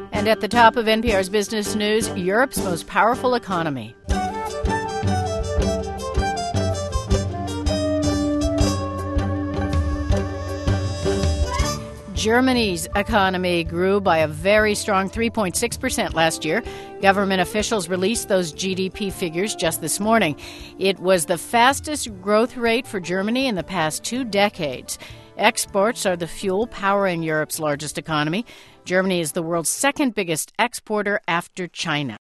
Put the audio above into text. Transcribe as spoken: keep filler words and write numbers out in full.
And at the top of N P R's Business News, Europe's most powerful economy. Germany's economy grew by a very strong three point six percent last year. Government officials released those G D P figures just this morning. It was the fastest growth rate for Germany in the past two decades. Exports are the fuel powering Europe's largest economy. Germany is the world's second biggest exporter after China.